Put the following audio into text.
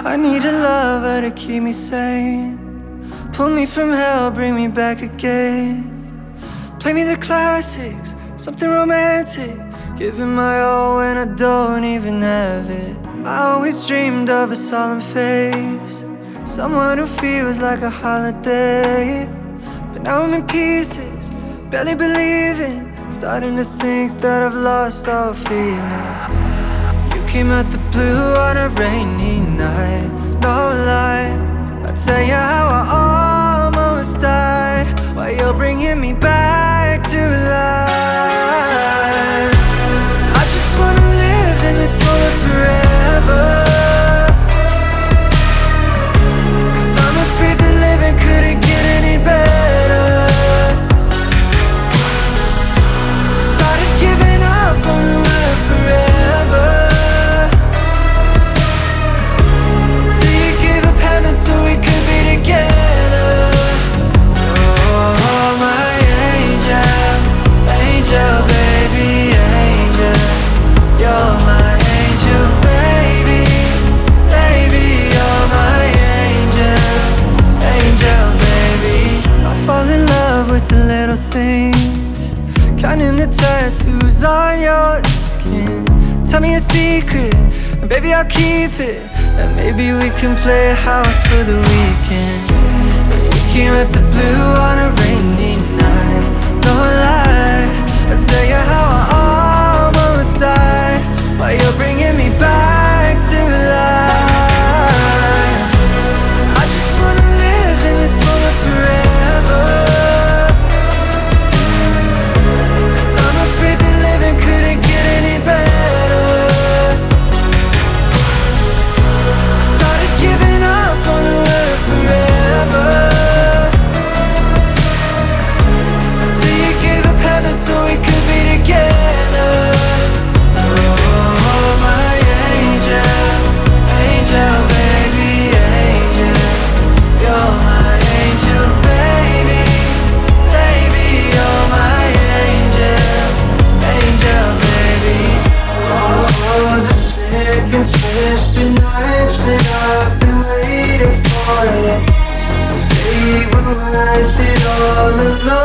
I need a lover to keep me sane. Pull me from hell, bring me back again. Play me the classics, something romantic. Giving my all when I don't even have it. I always dreamed of a solemn face, someone who feels like a holiday. But now I'm in pieces, barely believing, starting to think that I've lost all feeling. You came out the blue on a rainy night, no lie. I'll tell you how I almost died, while you're bringing me back to life. I just wanna live in this moment forever, 'cause I'm afraid that living couldn't get any better. Started giving up on the word forever, till you gave up heaven so we could be together. Oh, my angel, angel, baby, angel. You're my angel, baby, baby. You're my angel, angel, baby. I fall in love with the little things, counting the tattoos on your skin. Tell me a secret, and baby I'll keep it, and maybe we can play house for the weekend. You came at the blue on a rainy night, no lie. I'll tell you how I almost died, while you're bringing me back to life. I just wanna live in this moment forever, 'cause I'm afraid that living couldn't get any better. Started giving up on the word forever, till you gave up heaven so we could be together. Oh, my angel, angel, baby, angel. You're my angel, baby, baby. You're my angel, angel, baby. Oh, the sick and twisted nights that I've been waiting for you, they were wasted all alone.